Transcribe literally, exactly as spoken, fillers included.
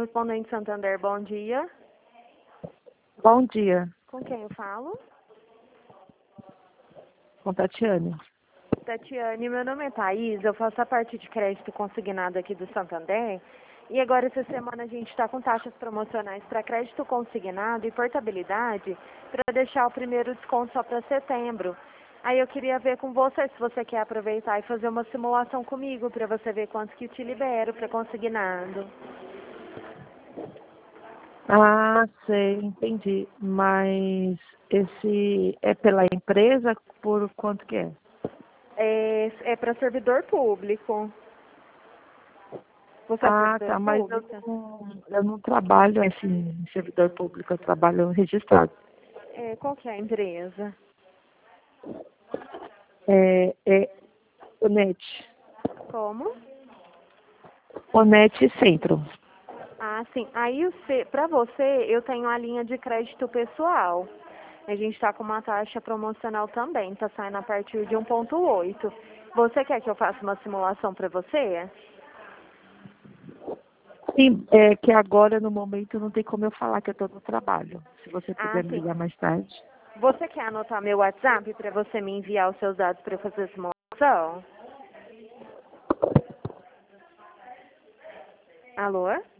Correspondente Santander, bom dia. Bom dia, Com quem eu falo? com Tatiane. Tatiane, meu nome é Thaís, eu faço a parte de crédito consignado aqui do Santander. E agora, essa semana, a gente está com taxas promocionais para crédito consignado e portabilidade para deixar o primeiro desconto só para setembro. Aí eu queria ver com você se você quer aproveitar e fazer uma simulação comigo para você ver quanto que eu te libero para consignado. Ah, sei, entendi. Mas esse é pela empresa, por quanto que é? É, é para servidor público. Você é Ah, servidor tá, mas eu público? não, eu não trabalho assim em servidor público, eu trabalho registrado. É, qual que é a empresa? É, é Onet, Como? Onet Centro. Ah, sim. Aí, para você, eu tenho a linha de crédito pessoal. A gente está com uma taxa promocional também, está saindo a partir de um ponto oito. Você quer que eu faça uma simulação para você? Sim, é que agora no momento não tem como eu falar que eu estou no trabalho. Se você Ah, puder me sim. ligar mais tarde. Você quer anotar meu WhatsApp para você me enviar os seus dados para eu fazer a simulação? Alô?